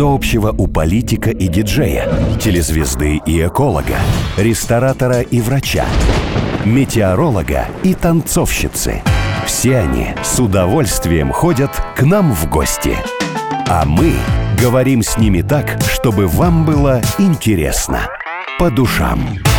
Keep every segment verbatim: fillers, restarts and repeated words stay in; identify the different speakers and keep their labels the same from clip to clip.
Speaker 1: Что общего у политика и диджея, телезвезды и эколога, ресторатора и врача, метеоролога и танцовщицы? Все они с удовольствием ходят к нам в гости. А мы говорим с ними так, чтобы вам было интересно. По душам.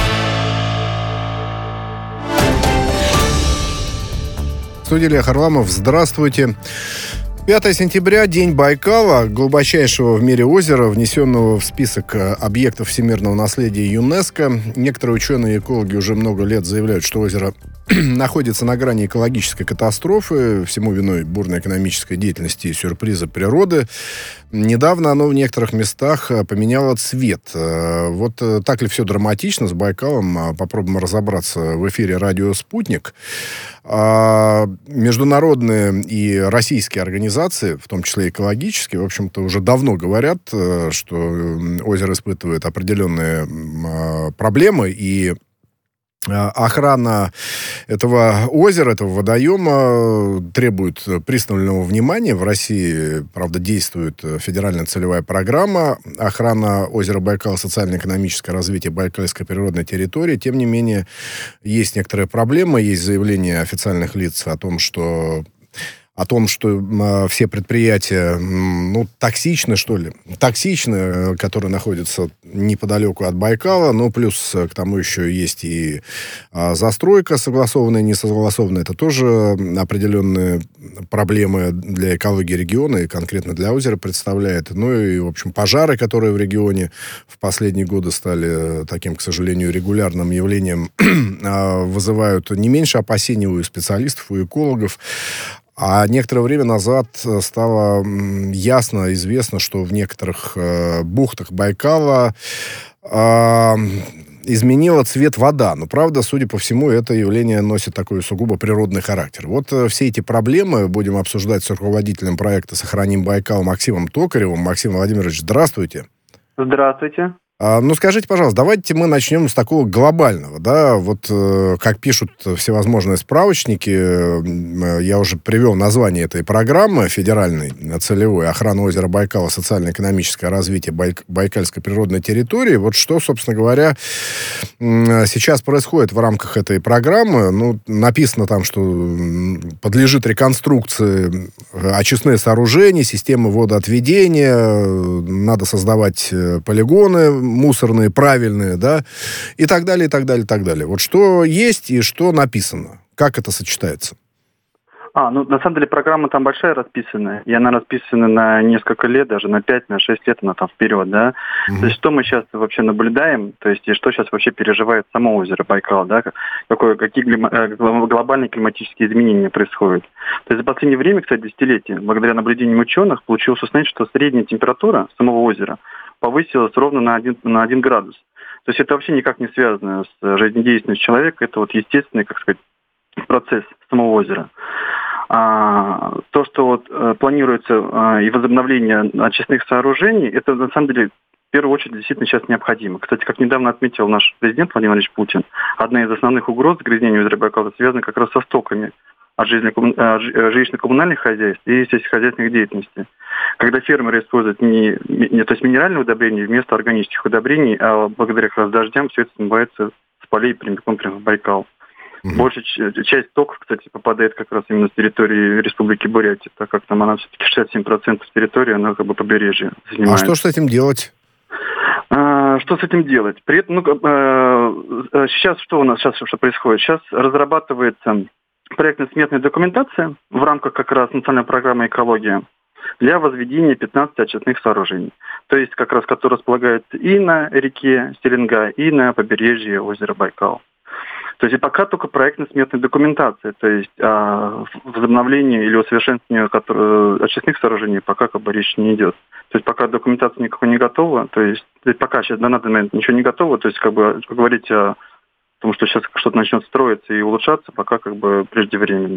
Speaker 2: Студия Илья Харламов. Здравствуйте. пятое сентября, День Байкала, глубочайшего в мире озера, внесенного в список объектов всемирного наследия ЮНЕСКО. Некоторые ученые и экологи уже много лет заявляют, что озеро находится на грани экологической катастрофы, всему виной бурной экономической деятельности и сюрприза природы. Недавно оно в некоторых местах поменяло цвет. Вот так ли все драматично с Байкалом? Попробуем разобраться в эфире радио «Спутник». Международные и российские организации, в том числе экологические, в общем-то, уже давно говорят, что озеро испытывает определенные проблемы, и охрана этого озера, этого водоема требует пристального внимания. В России, правда, действует федеральная целевая программа охрана озера Байкал, социально-экономическое развитие Байкальской природной территории. Тем не менее, есть некоторые проблемы, есть заявления официальных лиц о том, что о том, что э, все предприятия, ну, токсичны, что ли, токсичны, э, которые находятся неподалеку от Байкала, но плюс э, к тому еще есть и э, застройка согласованная, не согласованная. Это тоже определенные проблемы для экологии региона и конкретно для озера представляет. Ну и, в общем, пожары, которые в регионе в последние годы стали таким, к сожалению, регулярным явлением, э, вызывают не меньше опасений у специалистов, у экологов. А некоторое время назад стало ясно, известно, что в некоторых э, бухтах Байкала э, изменила цвет вода. Но, правда, судя по всему, это явление носит такой сугубо природный характер. Вот э, все эти проблемы будем обсуждать с руководителем проекта «Сохраним Байкал» Максимом Токаревым. Максим Владимирович, здравствуйте.
Speaker 3: Здравствуйте.
Speaker 2: А, ну, скажите, пожалуйста, давайте мы начнем с такого глобального, да, вот э, как пишут всевозможные справочники, э, я уже привел название этой программы федеральной, целевой, охрана озера Байкала, социально-экономическое развитие Байк- Байкальской природной территории. Вот что, собственно говоря, э, сейчас происходит в рамках этой программы. Ну, написано там, что подлежит реконструкции очистные сооружения, системы водоотведения, надо создавать полигоны мусорные, правильные, да, и так далее, и так далее, и так далее. Вот что есть и что написано? Как это сочетается?
Speaker 3: А, ну, на самом деле, программа там большая расписанная, и она расписана на несколько лет, даже на пять, на шесть лет она там вперед, да. Mm-hmm. То есть, что мы сейчас вообще наблюдаем, то есть, и что сейчас вообще переживает само озеро Байкал, да, какое, какие глобальные климатические изменения происходят. То есть, за последнее время, кстати, десятилетия, благодаря наблюдениям ученых, получилось узнать, что средняя температура самого озера повысилась ровно на один, на один градус. То есть, это вообще никак не связано с жизнедеятельностью человека, это вот естественный, как сказать, процесс самого озера. А, то, что вот а, планируется а, и возобновление очистных сооружений, это на самом деле в первую очередь действительно сейчас необходимо. Кстати, как недавно отметил наш президент Владимир Владимирович Путин, одна из основных угроз загрязнения озера Байкала связана как раз со стоками от жилищно-коммунальных хозяйств и сельскохозяйственных деятельностей. Когда фермеры используют не, не, то есть минеральные удобрения вместо органических удобрений, а благодаря как раз дождям все это смывается с полей прямиком прямо в Байкал. Mm-hmm. Большая часть стоков, кстати, попадает как раз именно с территории Республики Бурятия, так как там она все-таки шестьдесят семь процентов территории, она как бы побережье занимает.
Speaker 2: А что с этим делать?
Speaker 3: А, что с этим делать? При этом, ну, а, сейчас что у нас сейчас что происходит? Сейчас разрабатывается проектно-сметная документация в рамках как раз национальной программы «Экология» для возведения пятнадцати очистных сооружений. То есть как раз которые располагаются и на реке Селенга, и на побережье озера Байкал. То есть и пока только проектно-сметная документация, то есть о возобновлении или усовершенствовании очистных сооружений пока как бы речь не идет. То есть пока документация никакой не готова, то есть пока сейчас на данный момент ничего не готово, то есть как бы говорить о том, что сейчас что-то начнет строиться и улучшаться, пока как бы преждевременно.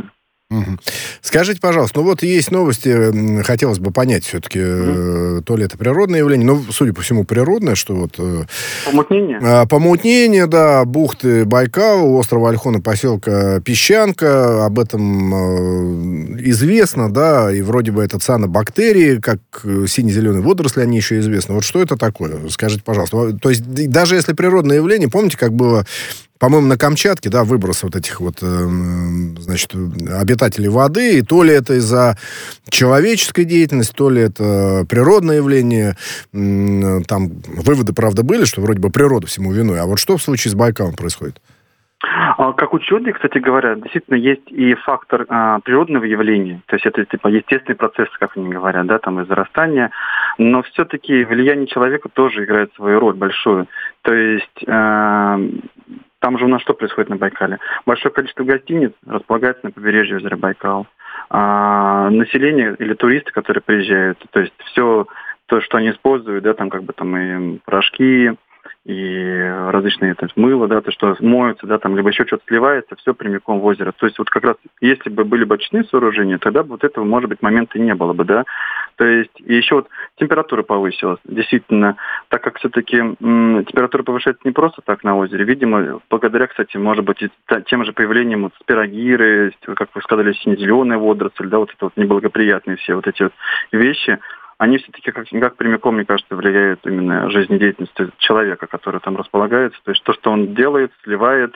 Speaker 2: Угу. Скажите, пожалуйста, ну вот есть новости, хотелось бы понять все-таки, mm-hmm. то ли это природное явление, но, судя по всему, природное, что вот...
Speaker 3: Помутнение?
Speaker 2: Э, помутнение, да, бухты Байкала, острова Ольхон и поселка Песчанка, об этом э, известно, да, и вроде бы это цианобактерии, как сине-зеленые водоросли, они еще известны. Вот что это такое? Скажите, пожалуйста. То есть даже если природное явление, помните, как было... По-моему, на Камчатке, да, выброс вот этих вот, э, значит, обитателей воды, и то ли это из-за человеческой деятельности, то ли это природное явление. Э, там выводы, правда, были, что вроде бы природа всему виной. А вот что в случае с Байкалом происходит?
Speaker 3: Как ученые, кстати говоря, действительно есть и фактор а, природного явления, то есть это типа естественный процесс, как они говорят, да, там и зарастания, но все-таки влияние человека тоже играет свою роль большую. То есть а, там же у нас что происходит на Байкале? Большое количество гостиниц располагается на побережье озера Байкал. А, население или туристы, которые приезжают, то есть все то, что они используют, да, там как бы там и порошки, и различные то есть, мыло, да, то, что моются, да, там, либо еще что-то сливается, все прямиком в озеро. То есть вот как раз, если бы были бы очистные сооружения, тогда бы вот этого, может быть, момента не было бы, да. То есть и еще вот температура повысилась. Действительно, так как все-таки м, температура повышается не просто так на озере, видимо, благодаря, кстати, может быть, и тем же появлением вот спирогиры, как вы сказали, сине-зеленая водоросль, да, вот это вот неблагоприятные все вот эти вот вещи, они все-таки как, как прямиком, мне кажется, влияют именно жизнедеятельностью человека, который там располагается. То есть то, что он делает, сливает,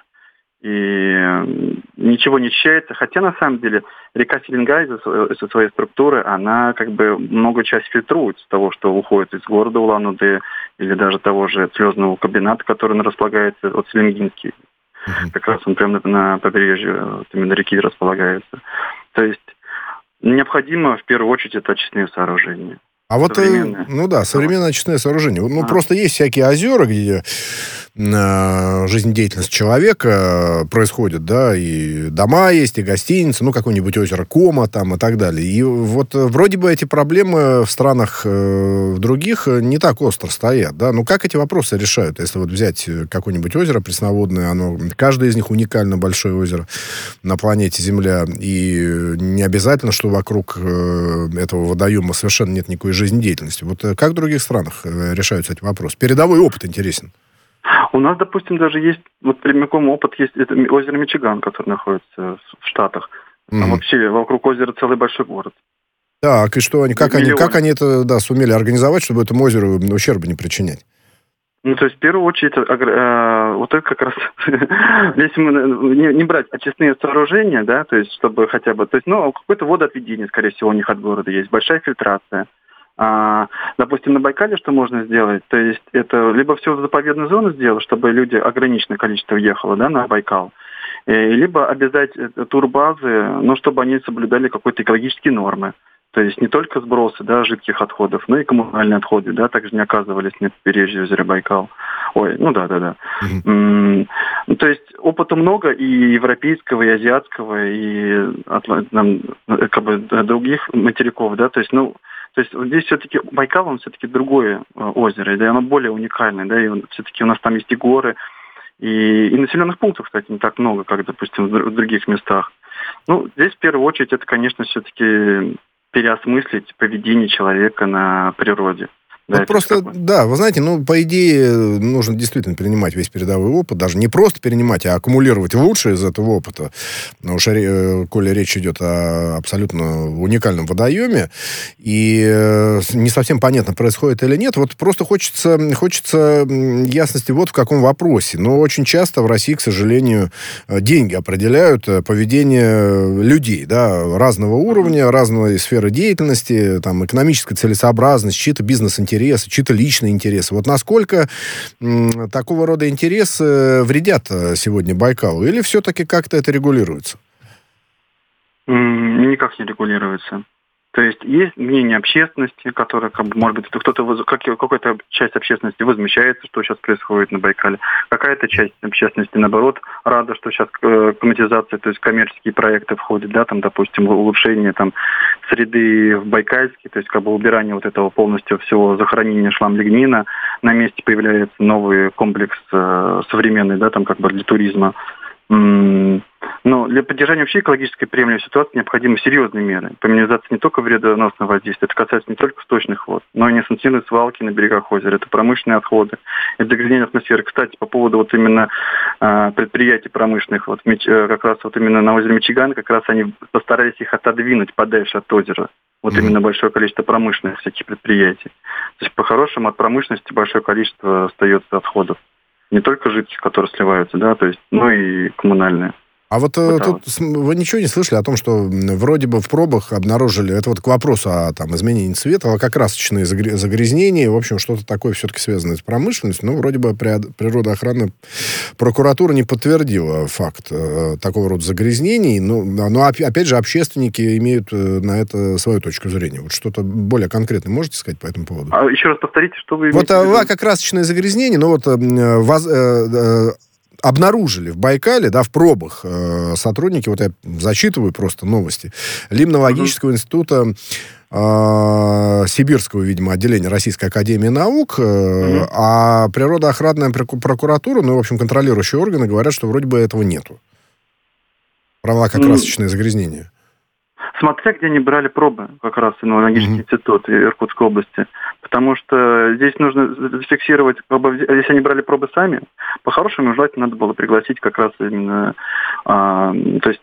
Speaker 3: и ничего не очищается. Хотя, на самом деле, река Селенгай из-за своей структуры, она как бы много часть фильтрует с того, что уходит из города Улан-Удэ, или даже того же слезного комбината, который располагается от Селенгинский. Mm-hmm. Как раз он прямо на, на побережье вот, именно реки располагается. То есть необходимо, в первую очередь, это очистные сооружения.
Speaker 2: А вот, ну да, современное очистное сооружение. Ну, а. просто есть всякие озера, где э, жизнедеятельность человека происходит, да, и дома есть, и гостиницы, ну, какое-нибудь озеро Кома там и так далее. И вот вроде бы эти проблемы в странах э, других не так остро стоят, да. Ну, как эти вопросы решают? Если вот взять какое-нибудь озеро пресноводное, оно, каждое из них уникально большое озеро на планете Земля, и не обязательно, что вокруг э, этого водоема совершенно нет никакой жизнедеятельности. Вот как в других странах решаются эти вопросы? Передовой опыт интересен.
Speaker 3: У нас, допустим, даже есть, вот прямиком опыт есть, это озеро Мичиган, которое находится в Штатах. Там mm-hmm. вообще вокруг озера целый большой город.
Speaker 2: Так, и что они, как они, как они это, да, сумели организовать, чтобы этому озеру ущерба не причинять?
Speaker 3: Ну, то есть, в первую очередь, э, вот это как раз, если мы не, не брать очистные сооружения, да, то есть, чтобы хотя бы, то есть, ну, какое-то водоотведение, скорее всего, у них от города есть, большая фильтрация. А, допустим, на Байкале что можно сделать? То есть это либо все в заповедную зону сделать, чтобы люди ограниченное количество въехало, да, на Байкал, и, либо обязать турбазы, ну, чтобы они соблюдали какие-то экологические нормы. То есть не только сбросы, да, жидких отходов, но и коммунальные отходы, да, также не оказывались на побережье озера Байкал. Ой, ну да, да, да. Mm-hmm. Mm-hmm. То есть опыта много и европейского, и азиатского, и там, как бы, других материков, да, то есть, ну, то есть здесь все-таки Байкал, он все-таки другое озеро, да, и оно более уникальное, да, и он, все-таки у нас там есть и горы, и, и населенных пунктов, кстати, не так много, как, допустим, в других местах. Ну, здесь в первую очередь это, конечно, все-таки переосмыслить поведение человека на природе.
Speaker 2: Да, вот просто, такое. Да, вы знаете, ну, по идее, нужно действительно перенимать весь передовой опыт, даже не просто перенимать, а аккумулировать лучшее из этого опыта. Но уж, коли речь идет о абсолютно уникальном водоеме, и не совсем понятно, происходит или нет, вот просто хочется, хочется ясности вот в каком вопросе. Но очень часто в России, к сожалению, деньги определяют поведение людей, да, разного уровня, разной сферы деятельности, там, экономическая целесообразность, чьи-то бизнес-интересы, чьи-то личные интересы. Вот насколько м, такого рода интересы вредят сегодня Байкалу? Или все-таки как-то это регулируется?
Speaker 3: Никак не регулируется. То есть есть мнение общественности, которое, как бы, может быть, кто-то, какая-то часть общественности возмущается, что сейчас происходит на Байкале. Какая-то часть общественности, наоборот, рада, что сейчас коммерциализация, то есть коммерческие проекты входят, да, там, допустим, улучшение там среды в Байкальске, то есть как бы убирание вот этого полностью всего захоронения шлам-лигнина. На месте появляется новый комплекс э, современный, да, там как бы для туризма. Но для поддержания вообще экологической приемлемой ситуации необходимы серьезные меры по минимизации не только вредоносного воздействия, это касается не только сточных вод, но и несанкционированные свалки на берегах озера, это промышленные отходы, это загрязнение атмосферы. Кстати, по поводу вот именно э, предприятий промышленных, вот как раз вот именно на озере Мичиган, как раз они постарались их отодвинуть подальше от озера. Вот mm-hmm. именно большое количество промышленных всяких предприятий. То есть, по-хорошему, от промышленности большое количество остается отходов. Не только жидких, которые сливаются, да, то есть, но и коммунальные.
Speaker 2: А вот, вот тут вот. Вы ничего не слышали о том, что вроде бы в пробах обнаружили, это вот к вопросу о там, изменении цвета, лакокрасочные загрязнения, в общем, что-то такое все-таки связанное с промышленностью, но вроде бы природоохранная прокуратура не подтвердила факт э, такого рода загрязнений, но, но опять же общественники имеют на это свою точку зрения. Вот что-то более конкретное можете сказать по этому поводу?
Speaker 3: А еще раз повторите, что вы имеете
Speaker 2: Вот лакокрасочные загрязнения, ну вот... Э, воз, э, э, обнаружили в Байкале, да, в пробах э, сотрудники, вот я зачитываю просто новости, Лимнологического uh-huh. института э, Сибирского, видимо, отделения Российской академии наук, э, uh-huh. а природоохранная прокуратура, ну, в общем, контролирующие органы говорят, что вроде бы этого нету. Про лакокрасочные uh-huh. загрязнения.
Speaker 3: Смотря где они брали пробы, как раз Лимнологический mm-hmm. институт Иркутской области. Потому что здесь нужно зафиксировать, если они брали пробы сами, по-хорошему желательно надо было пригласить как раз именно, а, то есть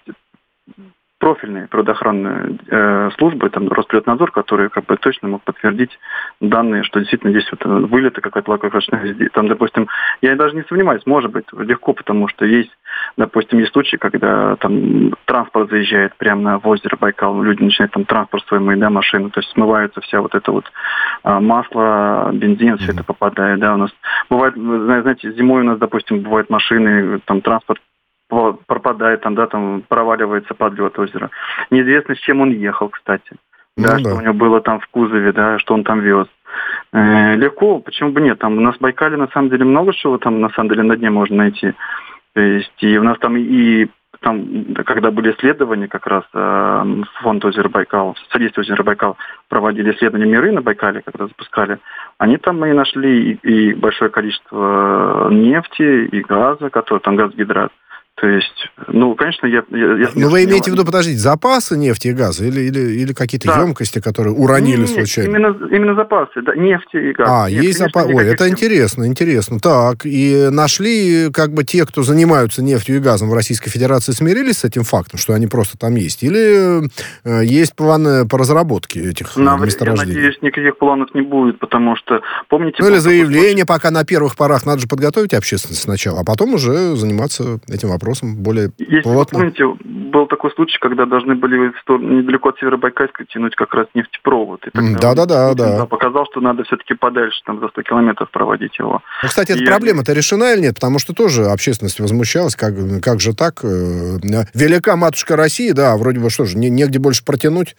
Speaker 3: профильные природоохранные э, службы, там Росприроднадзор, который как бы точно мог подтвердить данные, что действительно здесь вот вылеты какая-то лакокрасочная, там, допустим, я даже не сомневаюсь, может быть, легко, потому что есть, допустим, есть случаи, когда там транспорт заезжает прямо на озеро Байкал, люди начинают там транспорт свой мыть, да, машину, то есть смывается вся вот это вот а, масло, бензин, mm-hmm. все это попадает, да, у нас бывает, знаете, зимой у нас, допустим, бывают машины, там транспорт пропадает, там, да, там проваливается под лед озера. Неизвестно, с чем он ехал, кстати. Да, ну, что да. у него было там в кузове, да, что он там вез. Э, легко, почему бы нет? Там у нас в Байкале на самом деле много чего там на самом деле на дне можно найти. То есть и у нас там и там, когда были исследования, как раз э, фонд озера Байкал, содействие озера Байкал проводили исследования миры на Байкале, когда запускали, они там и нашли и, и большое количество нефти, и газа, который там газгидрат. То есть, ну, конечно, я... я
Speaker 2: Но вы имеете в виду, подождите, запасы нефти и газа или, или, или какие-то да. емкости, которые уронили
Speaker 3: нет,
Speaker 2: случайно?
Speaker 3: Именно, именно запасы, да, нефти и газа.
Speaker 2: А, нет, есть запасы. Ой, это интересно, интересно. Так, и нашли, как бы, те, кто занимаются нефтью и газом в Российской Федерации, смирились с этим фактом, что они просто там есть? Или э, есть планы по разработке этих
Speaker 3: на,
Speaker 2: месторождений?
Speaker 3: Я надеюсь, никаких планов не будет, потому что, помните...
Speaker 2: Ну, или заявление пока на первых порах. Надо же подготовить общественность сначала, а потом уже заниматься этим вопросом. Более
Speaker 3: Если
Speaker 2: плотно.
Speaker 3: вы помните, был такой случай, когда должны были в сторону, недалеко от Северобайкальска тянуть как раз нефтепровод. И тогда
Speaker 2: да-да-да. Да.
Speaker 3: Показал, что надо все-таки подальше, там, за сто километров проводить его.
Speaker 2: Ну, кстати, эта и проблема-то я... решена или нет? Потому что тоже общественность возмущалась, как, как же так? Велика матушка России, да, вроде бы что же, не, негде больше протянуть?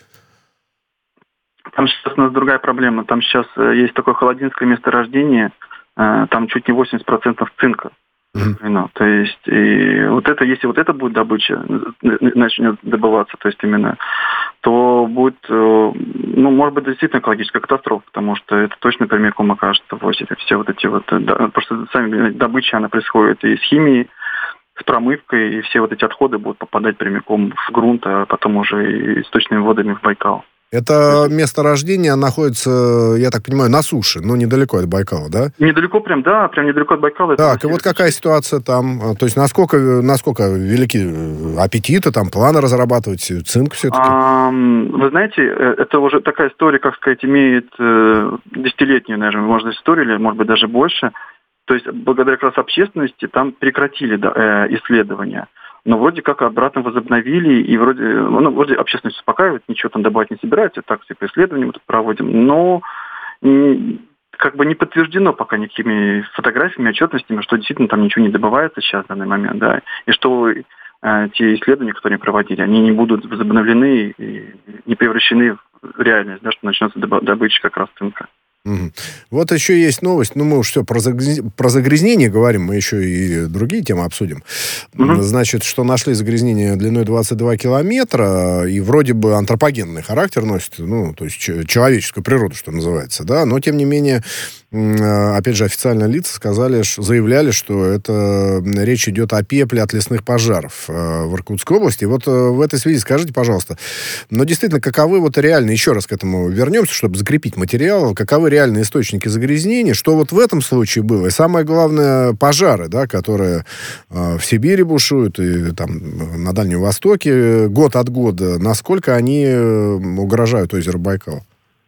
Speaker 3: Там сейчас у нас другая проблема. Там сейчас есть такое холодинское месторождение, там чуть не восемьдесят процентов цинка. Mm-hmm. То есть, и вот это, если вот это будет добыча, начнет добываться, то есть именно, то будет, ну, может быть, действительно экологическая катастрофа, потому что это точно прямиком окажется в озере. Все вот эти вот, да, просто сами добыча, она происходит и с химией, с промывкой, и все вот эти отходы будут попадать прямиком в грунт, а потом уже и сточными водами в Байкал.
Speaker 2: Это месторождение находится, я так понимаю, на суше, но недалеко от Байкала, да?
Speaker 3: Недалеко прям, да, прям недалеко от Байкала.
Speaker 2: Так, и вот какая ситуация там? То есть насколько, насколько велики аппетиты, там, планы разрабатывать, цинк все-таки?
Speaker 3: А, вы знаете, это уже такая история, как сказать, имеет э, десятилетнюю, наверное, может, историю, или, может быть, даже больше. То есть благодаря как раз общественности там прекратили да, э, исследования. Но вроде как обратно возобновили, и вроде, ну, вроде общественность успокаивает, ничего там добавить не собирается, так все по исследованиям мы тут проводим, но как бы не подтверждено пока никакими фотографиями, отчетностями, что действительно там ничего не добывается сейчас в данный момент, да, и что э, те исследования, которые они проводили, они не будут возобновлены и не превращены в реальность, да, что начнется добыча как раз цинка.
Speaker 2: Угу. Вот еще есть новость, ну мы уж все про, загряз... про загрязнение говорим, мы еще и другие темы обсудим. Угу. Значит, что нашли загрязнение длиной двадцать два километра, и вроде бы антропогенный характер носит, ну, то есть человеческую природу, что называется, да, но тем не менее опять же, официальные лица сказали, заявляли, что это речь идет о пепле от лесных пожаров в Иркутской области. Вот в этой связи скажите, пожалуйста, но действительно, каковы вот реальные, еще раз к этому вернемся, чтобы закрепить материал, каковы реальные источники загрязнения, что вот в этом случае было, и самое главное, пожары, да, которые в Сибири бушуют и там на Дальнем Востоке год от года, насколько они угрожают озеру Байкал?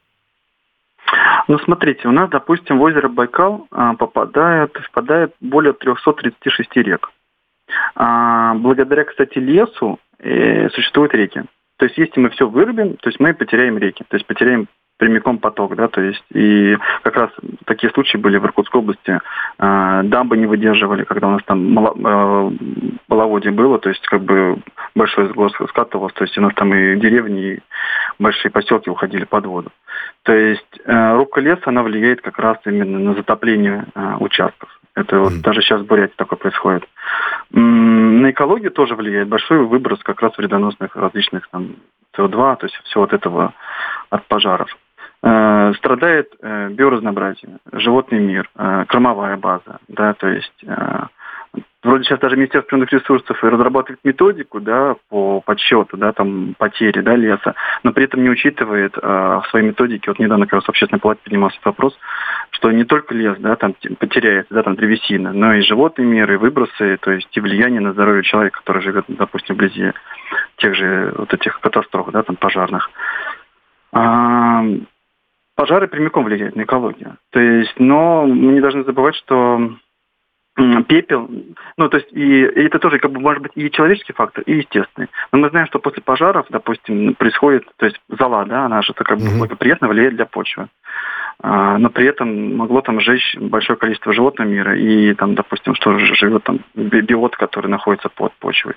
Speaker 3: Ну, смотрите, у нас, допустим, в озеро Байкал а, попадает, впадает более триста тридцать шесть рек. А, благодаря, кстати, лесу э, существуют реки. То есть, если мы все вырубим, то есть мы потеряем реки, то есть потеряем прямиком поток, да, то есть и как раз такие случаи были в Иркутской области. Э, дамбы не выдерживали, когда у нас там мало, э, половодье было, то есть как бы большой сгор скатывался, то есть у нас там и деревни, и большие поселки уходили под воду. То есть э, рубка леса, она влияет как раз именно на затопление э, участков. Это вот mm. даже сейчас в Бурятии такое происходит. М-м, на экологию тоже влияет большой выброс как раз вредоносных различных там С О два, то есть все вот этого от пожаров. Э, страдает э, биоразнообразие, животный мир, э, кормовая база, да, то есть э, вроде сейчас даже Министерство природных ресурсов разрабатывает методику, да, по подсчету, да, там, потери, да, леса, но при этом не учитывает э, в своей методике, вот недавно как раз в общественной палате поднимался вопрос, что не только лес, да, там потеряется, да, там древесина, но и животный мир, и выбросы, то есть и влияние на здоровье человека, который живет, допустим, вблизи тех же вот этих катастроф, да, там, пожарных. А, пожары прямиком влияют на экологию. То есть, но мы не должны забывать, что пепел, ну, то есть, и, и это тоже, как бы, может быть, и человеческий фактор, и естественный. Но мы знаем, что после пожаров, допустим, происходит, то есть, зола, да, она же как бы mm-hmm. благоприятно влияет для почвы. А, но при этом могло там сжечь большое количество животного мира, и там, допустим, что живет там биот, который находится под почвой.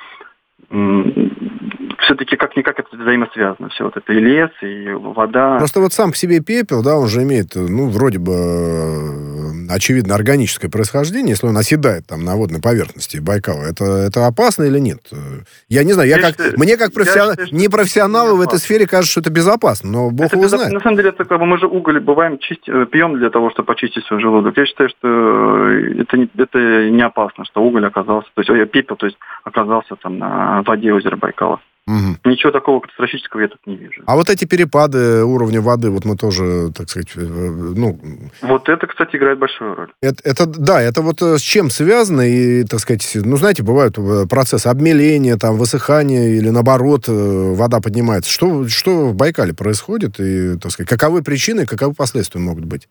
Speaker 3: Все-таки как-никак это взаимосвязано. Все вот это и лес, и вода.
Speaker 2: Просто вот сам по себе пепел, да, он же имеет, ну, вроде бы, очевидно, органическое происхождение, если он оседает там на водной поверхности Байкала. Это, это опасно или нет? Я не знаю, я, я как, считаю, мне как профессион... считаю, непрофессионалу в этой сфере кажется, что это безопасно, но бог это его безоп... знает.
Speaker 3: На самом деле, это как бы мы же уголь бываем, чисть... пьем для того, чтобы почистить свой желудок. Я считаю, что это не, это не опасно, что уголь оказался, то есть пепел, то есть оказался там на в воде озера Байкала. Угу. Ничего такого катастрофического я тут не вижу.
Speaker 2: А вот эти перепады уровня воды, вот мы тоже, так сказать, ну...
Speaker 3: Вот это, кстати, играет большую роль.
Speaker 2: Это, это да, это вот с чем связано, и, так сказать, ну, знаете, бывают процессы обмеления, там, высыхания, или наоборот, вода поднимается. Что, что в Байкале происходит, и, так сказать, каковы причины, каковы последствия могут быть?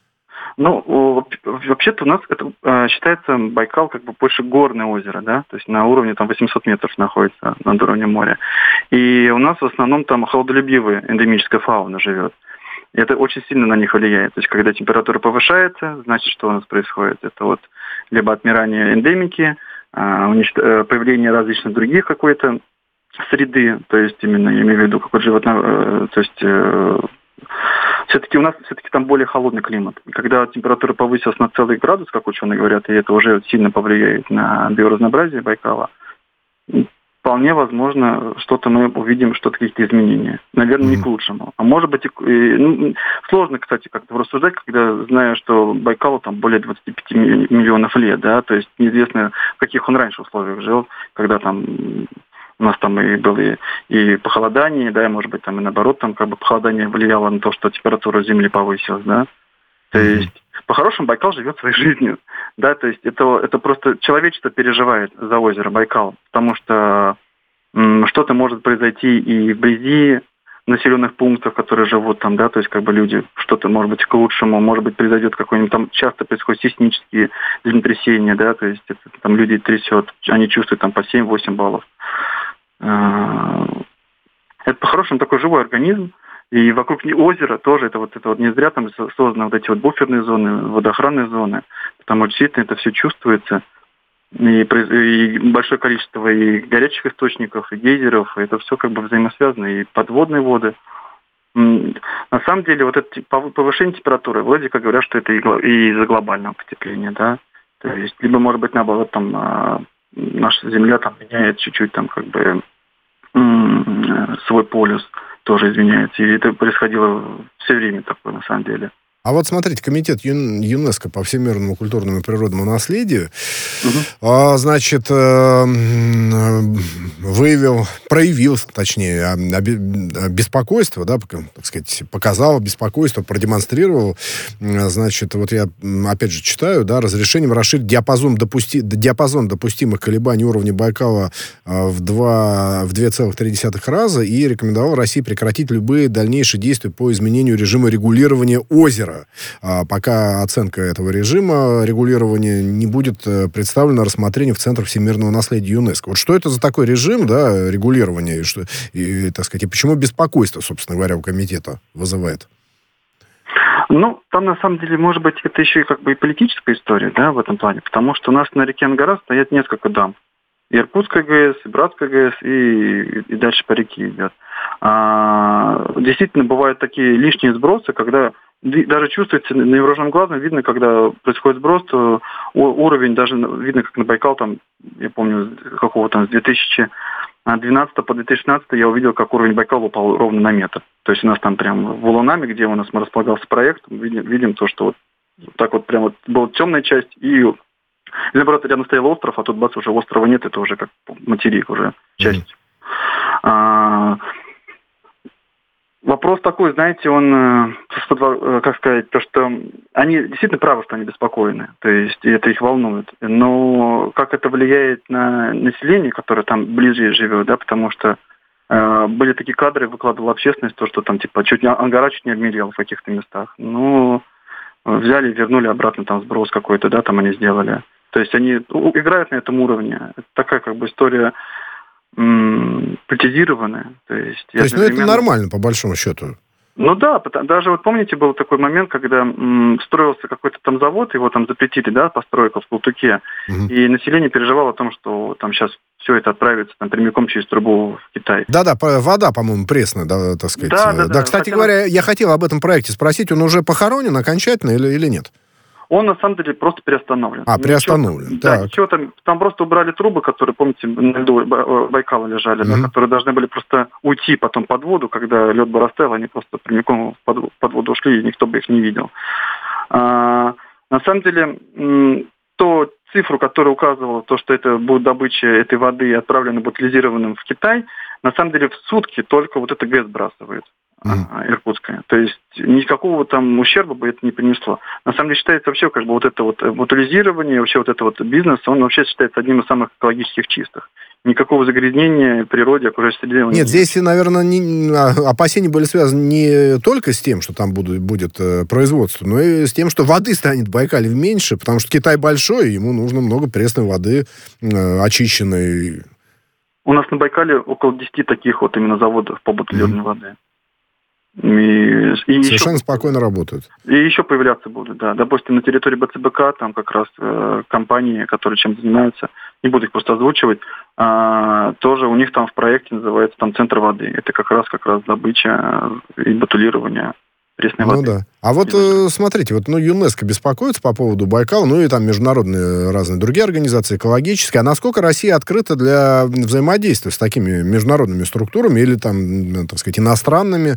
Speaker 3: Ну, вообще-то у нас это э, считается Байкал как бы больше горное озеро, да, то есть на уровне там восемьсот метров находится над уровнем моря. И у нас в основном там холодолюбивая эндемическая фауна живет. И это очень сильно на них влияет. То есть когда температура повышается, значит, что у нас происходит? Это вот либо отмирание эндемики, э, унич... появление различных других какой-то среды, то есть именно, я имею в виду, какой-то животное, э, то есть... Э, Все-таки у нас все-таки там более холодный климат. И когда температура повысилась на целый градус, как ученые говорят, и это уже сильно повлияет на биоразнообразие Байкала, вполне возможно, что-то мы увидим, что-то какие-то изменения. Наверное, не к лучшему. А может быть, и, ну, сложно, кстати, как-то рассуждать, когда знаю, что Байкалу там более двадцать пять миллионов лет, да, то есть неизвестно, в каких он раньше условиях жил, когда там... У нас там и было и, и похолодание, да, и, может быть, там и наоборот, там как бы похолодание влияло на то, что температура Земли повысилась, да. То mm-hmm. есть, по-хорошему, Байкал живет своей жизнью, да, то есть это, это просто человечество переживает за озеро Байкал, потому что м, что-то может произойти и вблизи населенных пунктов, которые живут там, да, то есть как бы люди, что-то может быть к лучшему, может быть, произойдет какой-нибудь там, часто происходят сейсмические землетрясения, да, то есть это, там люди трясет, они чувствуют там по семь-восемь баллов. Это по-хорошему такой живой организм, и вокруг озера тоже это вот это вот не зря там созданы вот эти вот буферные зоны, водоохранные зоны, потому что действительно это все чувствуется, и, и большое количество и горячих источников, и гейзеров, и это все как бы взаимосвязано, и подводные воды. На самом деле вот это повышение температуры, вроде как говорят, что это и из-за глобального потепления, да, то есть либо может быть наоборот там наша Земля там меняет чуть-чуть там как бы свой полюс тоже изменяется. И это происходило все время такое, на самом деле.
Speaker 2: А вот смотрите, комитет ЮН- ЮНЕСКО по всемирному культурному и природному наследию,
Speaker 3: Мгм.
Speaker 2: а, значит, э, м, выявил, проявил, точнее, а, оби- беспокойство, да, пока, так сказать, показал беспокойство, продемонстрировал, м, значит, вот я, м, опять же, читаю, да, разрешением расширить диапазон, допусти, диапазон допустимых колебаний уровня Байкала а, в два, в два целых три десятых раза и рекомендовал России прекратить любые дальнейшие действия по изменению режима регулирования озера. А, пока оценка этого режима регулирования не будет э, представлена рассмотрению в Центр всемирного наследия ЮНЕСКО. Вот что это за такой режим, да, регулирования, и, что, и, так сказать, и почему беспокойство, собственно говоря, у комитета вызывает?
Speaker 3: Ну, там на самом деле, может быть, это еще и как бы и политическая история, да, в этом плане, потому что у нас на реке Ангара стоят несколько дам. И Иркутская ГЭС, и Братская ГЭС, и, и дальше по реке идет. А, действительно, бывают такие лишние сбросы, когда даже чувствуется невооруженным глазом, видно, когда происходит сброс, то уровень, даже видно, как на Байкал, там, я помню, какого там, с две тысячи двенадцатого по две тысячи шестнадцатый я увидел, как уровень Байкала упал ровно на метр. То есть у нас там прям валунами, где у нас располагался проект, видим, видим то, что вот так вот прям вот была темная часть, и, и наоборот, рядом стоял остров, а тут бац, уже острова нет, это уже как материк, уже часть. Mm-hmm. А, вопрос такой, знаете, он, как сказать, то, что они действительно правы, что они беспокойны, то есть это их волнует, но как это влияет на население, которое там ближе живет, да, потому что э, были такие кадры, выкладывала общественность, то, что там типа чуть не Ангара чуть не обмелел в каких-то местах, ну, взяли, вернули обратно там сброс какой-то, да, там они сделали, то есть они играют на этом уровне, это такая как бы история политизированная. То есть,
Speaker 2: то есть ну, это нормально, по большому счету.
Speaker 3: Ну да, потому, даже вот помните, был такой момент, когда м, строился какой-то там завод, его там запретили, да, постройка в Култуке, угу. И население переживало о том, что там сейчас все это отправится там прямиком через трубу в Китай.
Speaker 2: Да-да, вода, по-моему, пресная, да, так сказать.
Speaker 3: Да, да, да.
Speaker 2: Да, кстати Хотя... говоря, я хотел об этом проекте спросить, он уже похоронен окончательно или, или нет?
Speaker 3: Он, на самом деле, просто приостановлен.
Speaker 2: А, приостановлен.
Speaker 3: Ничего, да, ничего там, там просто убрали трубы, которые, помните, на льду Байкала лежали, mm-hmm. да, которые должны были просто уйти потом под воду, когда лед бы растаял, они просто прямиком под, под воду ушли, и никто бы их не видел. А, на самом деле, то цифру, которая указывала, то, что это будет добыча этой воды, отправлена бутилизированным в Китай, на самом деле в сутки только вот это ГЭС сбрасывает. Mm-hmm. Иркутская. То есть никакого там ущерба бы это не принесло. На самом деле считается вообще как бы вот это вот бутилизирование, вообще вот это вот бизнес, он вообще считается одним из самых экологических чистых. Никакого загрязнения природе, окружающей среде.
Speaker 2: Нет, здесь, наверное, не, опасения были связаны не только с тем, что там будут, будет э, производство, но и с тем, что воды станет в Байкале меньше, потому что Китай большой, ему нужно много пресной воды, э, очищенной.
Speaker 3: У нас на Байкале около десяти таких вот именно заводов по бутилированию mm-hmm. воды. И, и
Speaker 2: Совершенно
Speaker 3: еще,
Speaker 2: спокойно работают.
Speaker 3: И еще появляться будут, да. Допустим, на территории БЦБК, там как раз э, компании, которые чем занимаются, не буду их просто озвучивать, а, тоже у них там в проекте называется там центр воды. Это как раз как раз добыча и бутилирование пресной воды.
Speaker 2: Ну да. А вот э, смотрите, вот ну, ЮНЕСКО беспокоится по поводу Байкала, ну и там международные разные другие организации экологические. А насколько Россия открыта для взаимодействия с такими международными структурами или там, так сказать, иностранными,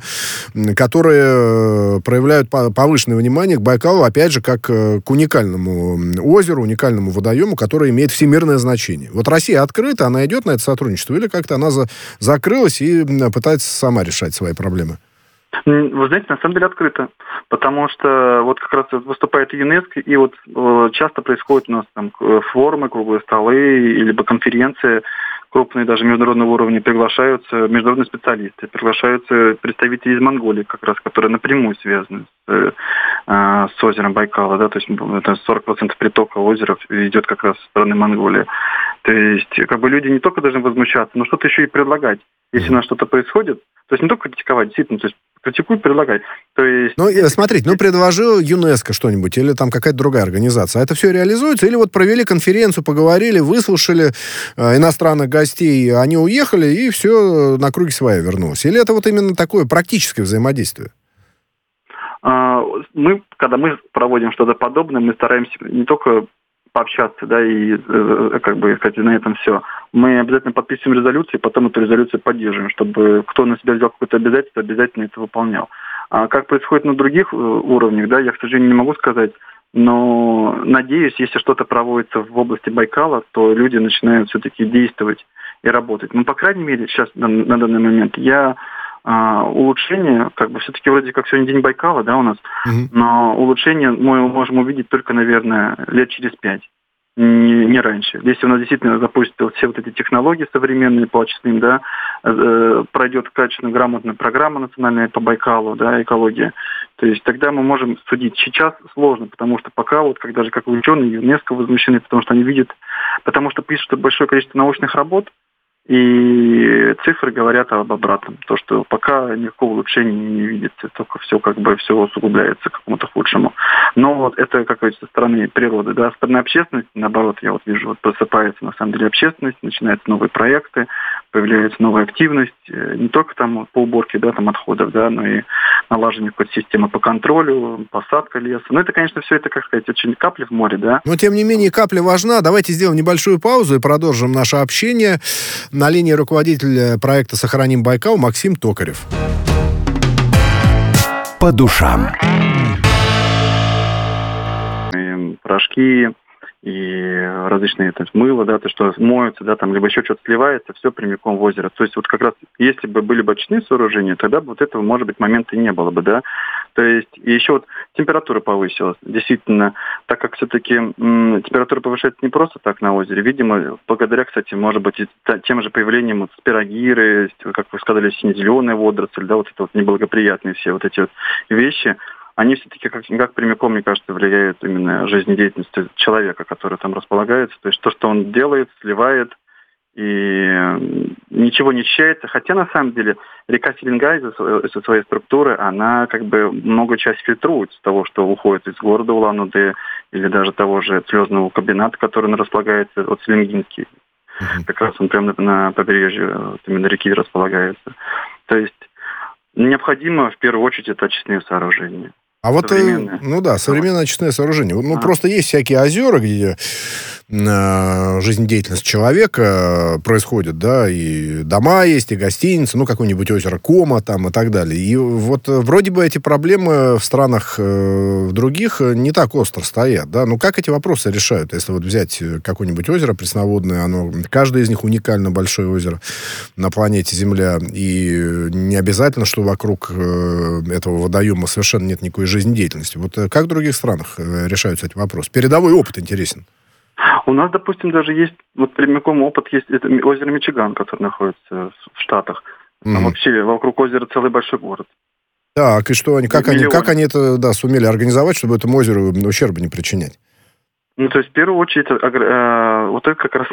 Speaker 2: которые проявляют повышенное внимание к Байкалу, опять же, как к уникальному озеру, уникальному водоему, который имеет всемирное значение. Вот Россия открыта, она идет на это сотрудничество или как-то она за- закрылась и пытается сама решать свои проблемы?
Speaker 3: Вы знаете, на самом деле открыто, потому что вот как раз выступает ЮНЕСКО, и вот э, часто происходят у нас там форумы, круглые столы, либо конференции крупные, даже международного уровня, приглашаются международные специалисты, приглашаются представители из Монголии, как раз, которые напрямую связаны с, э, с озером Байкала, да, то есть это сорок процентов притока озера идет как раз со стороны Монголии. То есть, как бы люди не только должны возмущаться, но что-то еще и предлагать. Если у нас что-то происходит, то есть не только критиковать, действительно, то есть критикуй, предлагай. То есть...
Speaker 2: Ну, смотрите, ну, предложил ЮНЕСКО что-нибудь, или там какая-то другая организация. А это все реализуется? Или вот провели конференцию, поговорили, выслушали э, иностранных гостей, они уехали, и все на круги своя вернулось? Или это вот именно такое практическое взаимодействие?
Speaker 3: Мы, когда мы проводим что-то подобное, мы стараемся не только пообщаться, да, и как бы сказать, на этом все. Мы обязательно подписываем резолюцию, и потом эту резолюцию поддерживаем, чтобы кто на себя взял какое-то обязательство, обязательно это выполнял. А как происходит на других уровнях, да, я, к сожалению, не могу сказать. Но, надеюсь, если что-то проводится в области Байкала, то люди начинают все-таки действовать и работать. Ну, по крайней мере, сейчас, на, на данный момент, я а, улучшение, как бы все-таки вроде как сегодня день Байкала, да, у нас, mm-hmm. но улучшение мы можем увидеть только, наверное, лет через пять. Не, не раньше. Если у нас действительно запустят все вот эти технологии современные по очистным, да, э, пройдет качественная, грамотная программа национальная по Байкалу, да, экология, то есть тогда мы можем судить. Сейчас сложно, потому что пока вот, как даже как ученые ЮНЕСКО возмущены, потому что они видят, потому что пишут большое количество научных работ, и цифры говорят об обратном. То, что пока никакого улучшения не видится, только все как бы все усугубляется к какому-то худшему. Но вот это, как говорится, со стороны природы, да, со стороны общественности, наоборот, я вот вижу, вот просыпается на самом деле общественность, начинаются новые проекты, появляется новая активность, не только там по уборке, да, там отходов, да, но и налаживание какой-то системы по контролю, посадка леса. Ну, это, конечно, все это, как сказать, очень капли в море, да.
Speaker 2: Но, тем не менее, капля важна. Давайте сделаем небольшую паузу и продолжим наше общение. На линии руководитель проекта «Сохраним Байкал» Максим Токарев.
Speaker 1: По душам.
Speaker 3: И порошки, и различные то есть, мыло, да, то, что моются, да, там, либо еще что-то сливается, все прямиком в озеро. То есть вот как раз, если бы были бы очистные сооружения, тогда бы вот этого, может быть, момента и не было бы, да. То есть и еще вот температура повысилась. Действительно, так как все-таки м, температура повышается не просто так на озере, видимо, благодаря, кстати, может быть, и тем же появлением вот, спирогиры, как вы сказали, сине-зеленая водоросль, да, вот это вот неблагоприятные все вот эти вот вещи, они все-таки как, как прямиком, мне кажется, влияют именно жизнедеятельность человека, который там располагается. То есть то, что он делает, сливает, и ничего не очищается. Хотя, на самом деле, река Селенгай из-за своей структуры, она как бы много часть фильтрует с того, что уходит из города Улан-Удэ или даже того же слезного комбината, который располагается от Селенгинский. Mm-hmm. Как раз он прямо на, на побережье вот, именно реки располагается. То есть необходимо, в первую очередь, это очистные сооружения.
Speaker 2: А вот, ну да, современное очистное сооружение. Ну, а. просто есть всякие озера, где э, жизнедеятельность человека происходит, да, и дома есть, и гостиницы, ну, какое-нибудь озеро Кома там и так далее. И вот вроде бы эти проблемы в странах э, других не так остро стоят, да. Ну, как эти вопросы решают? Если вот взять какое-нибудь озеро пресноводное, оно, каждое из них уникально большое озеро на планете Земля, и не обязательно, что вокруг э, этого водоема совершенно нет никакой жизнедеятельности. Вот как в других странах решаются эти вопросы? Передовой опыт интересен.
Speaker 3: У нас, допустим, даже есть, вот прямиком опыт есть, это озеро Мичиган, которое находится в Штатах. Там mm-hmm. вообще вокруг озера целый большой город.
Speaker 2: Так, и что они, как, они, как они это, да, сумели организовать, чтобы этому озеру ущерба не причинять?
Speaker 3: Ну, то есть, в первую очередь, э, вот это как раз,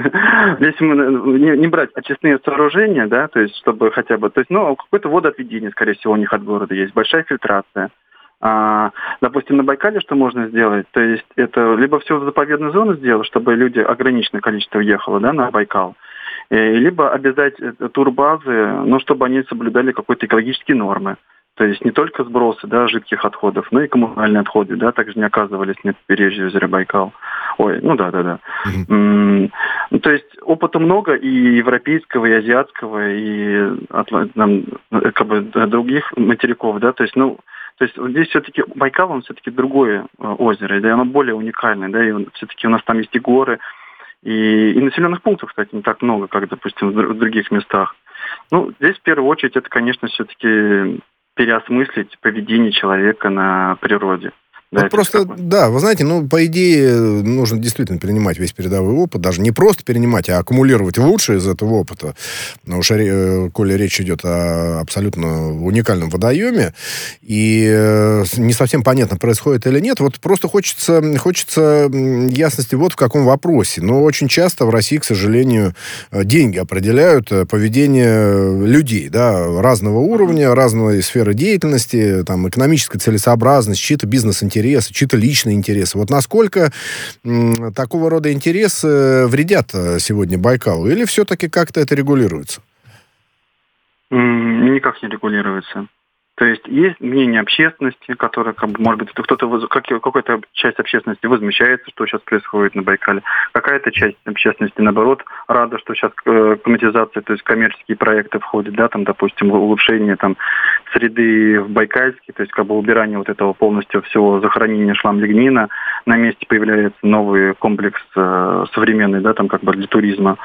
Speaker 3: если мы не, не брать очистные сооружения, да, то есть, чтобы хотя бы, то есть, ну, какое-то водоотведение, скорее всего, у них от города есть, большая фильтрация. А, допустим, на Байкале что можно сделать? То есть это либо все в заповедную зону сделать, чтобы люди ограниченное количество въехало, да, на Байкал, и, либо обязать турбазы, ну, чтобы они соблюдали какие-то экологические нормы. То есть не только сбросы, да, жидких отходов, но и коммунальные отходы, да, также не оказывались на побережье озера Байкал. Ой, ну да, да, да. Mm-hmm. Mm-hmm. Ну, то есть опыта много и европейского, и азиатского, и от, там, как бы, других материков, да, то есть, ну, то есть здесь все-таки Байкал, он все-таки другое озеро, да, и оно более уникальное, да, и он, все-таки у нас там есть и горы, и, и населенных пунктов, кстати, не так много, как, допустим, в других местах. Ну, здесь в первую очередь это, конечно, все-таки переосмыслить поведение человека на природе. Да,
Speaker 2: вот просто, такое. Да, вы знаете, ну, по идее, нужно действительно перенимать весь передовой опыт, даже не просто перенимать, а аккумулировать лучшее из этого опыта. Но уж, коли речь идет о абсолютно уникальном водоеме, и не совсем понятно, происходит или нет, вот просто хочется, хочется ясности вот в каком вопросе. Но очень часто в России, к сожалению, деньги определяют поведение людей, да, разного уровня, разной сферы деятельности, там, экономическая целесообразность, чьи-то бизнес-интересы, чьи-то личные интересы. Вот насколько м, такого рода интересы вредят сегодня Байкалу? Или все-таки как-то это регулируется?
Speaker 3: Mm, никак не регулируется. То есть есть мнение общественности, которое, как бы, может быть, кто-то, какая-то часть общественности возмущается, что сейчас происходит на Байкале. Какая-то часть общественности, наоборот, рада, что сейчас климатизация, то есть коммерческие проекты входят, да, там, допустим, улучшение там, среды в Байкальске, то есть как бы убирание вот этого полностью всего захоронения шлам-лигнина. На месте появляется новый комплекс э, современный, да, там как бы для туризма.